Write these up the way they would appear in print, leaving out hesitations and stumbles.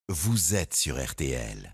vous êtes sur RTL.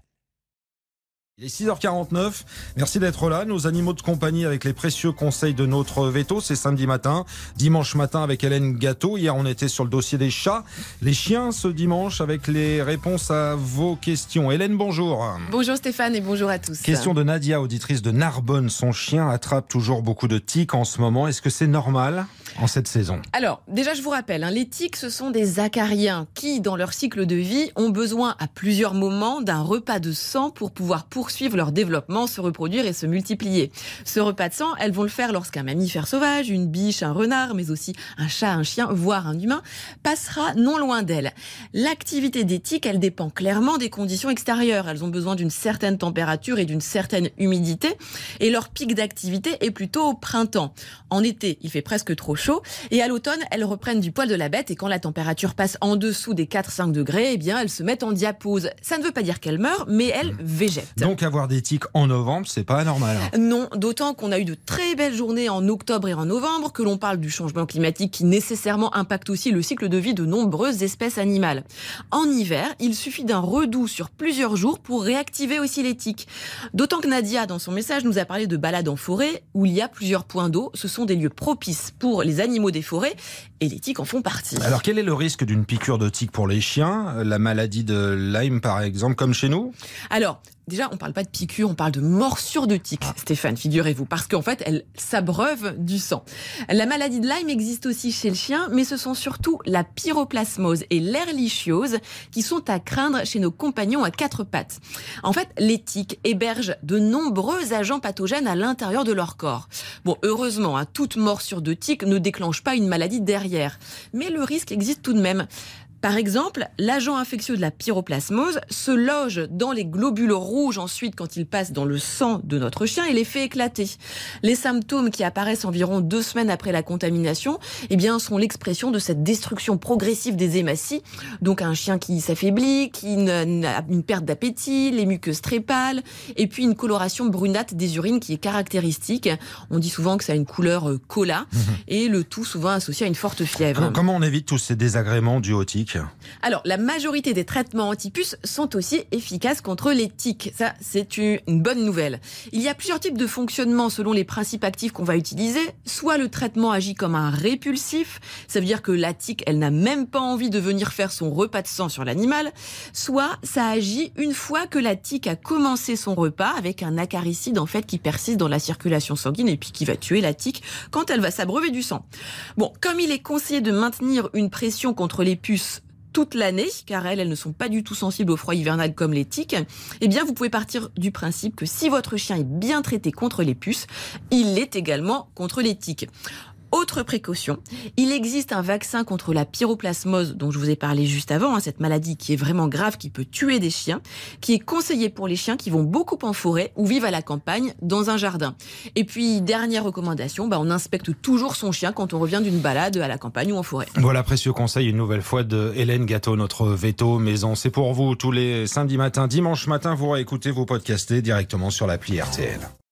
Il est 6h49, merci d'être là. Nos animaux de compagnie avec les précieux conseils de notre veto, c'est samedi matin, dimanche matin avec Hélène Gâteau. Hier on était sur le dossier des chats, les chiens ce dimanche avec les réponses à vos questions. Hélène, bonjour. Bonjour Stéphane et bonjour à tous. Question de Nadia, auditrice de Narbonne. Son chien attrape toujours beaucoup de tiques en ce moment. Est-ce que c'est normal en cette saison? Alors, déjà je vous rappelle, les tiques ce sont des acariens qui, dans leur cycle de vie, ont besoin à plusieurs moments d'un repas de sang pour pouvoir poursuivre leur développement, se reproduire et se multiplier. Ce repas de sang, elles vont le faire lorsqu'un mammifère sauvage, une biche, un renard, mais aussi un chat, un chien, voire un humain, passera non loin d'elles. L'activité des tiques, elle dépend clairement des conditions extérieures. Elles ont besoin d'une certaine température et d'une certaine humidité. Et leur pic d'activité est plutôt au printemps. En été, il fait presque trop chaud. Et à l'automne, elles reprennent du poil de la bête. Et quand la température passe en dessous des 4-5 degrés, eh bien, elles se mettent en diapause. Ça ne veut pas dire qu'elles meurent, mais elles végètent. Donc avoir des tiques en novembre, c'est pas anormal. Non, d'autant qu'on a eu de très belles journées en octobre et en novembre, que l'on parle du changement climatique qui nécessairement impacte aussi le cycle de vie de nombreuses espèces animales. En hiver, il suffit d'un redoux sur plusieurs jours pour réactiver aussi les tiques. D'autant que Nadia, dans son message, nous a parlé de balades en forêt où il y a plusieurs points d'eau. Ce sont des lieux propices pour les animaux des forêts et les tiques en font partie. Alors quel est le risque d'une piqûre de tique pour les chiens? La maladie de Lyme par exemple, comme chez nous? Alors, déjà, on ne parle pas de piqûre, on parle de morsure de tique, Stéphane, figurez-vous, parce qu'en fait, elles s'abreuvent du sang. La maladie de Lyme existe aussi chez le chien, mais ce sont surtout la pyroplasmose et l'ehrlichiose qui sont à craindre chez nos compagnons à quatre pattes. En fait, les tiques hébergent de nombreux agents pathogènes à l'intérieur de leur corps. Bon, heureusement, toute morsure de tique ne déclenche pas une maladie derrière, mais le risque existe tout de même. Par exemple, l'agent infectieux de la pyroplasmose se loge dans les globules rouges ensuite quand il passe dans le sang de notre chien et les fait éclater. Les symptômes qui apparaissent environ 2 semaines après la contamination, eh bien, sont l'expression de cette destruction progressive des hématies. Donc un chien qui s'affaiblit, qui a une perte d'appétit, les muqueuses très pâles, et puis une coloration brunâtre des urines qui est caractéristique. On dit souvent que ça a une couleur cola, et le tout souvent associé à une forte fièvre. Comment on évite tous ces désagréments dus aux tiques? Alors, la majorité des traitements antipuces sont aussi efficaces contre les tiques. Ça, c'est une bonne nouvelle. Il y a plusieurs types de fonctionnement selon les principes actifs qu'on va utiliser. Soit le traitement agit comme un répulsif, ça veut dire que la tique, elle n'a même pas envie de venir faire son repas de sang sur l'animal. Soit ça agit une fois que la tique a commencé son repas avec un acaricide en fait qui persiste dans la circulation sanguine et puis qui va tuer la tique quand elle va s'abreuver du sang. Bon, comme il est conseillé de maintenir une pression contre les puces toute l'année, car elles ne sont pas du tout sensibles au froid hivernal comme les tiques, eh bien vous pouvez partir du principe que si votre chien est bien traité contre les puces, il l'est également contre les tiques. Autre précaution, il existe un vaccin contre la pyroplasmose dont je vous ai parlé juste avant, cette maladie qui est vraiment grave, qui peut tuer des chiens, qui est conseillé pour les chiens qui vont beaucoup en forêt ou vivent à la campagne dans un jardin. Et puis, dernière recommandation, on inspecte toujours son chien quand on revient d'une balade à la campagne ou en forêt. Voilà, précieux conseil une nouvelle fois de Hélène Gâteau, notre veto maison. C'est pour vous tous les samedis matins, dimanche matin, vous réécoutez, vous podcastez directement sur l'appli RTL.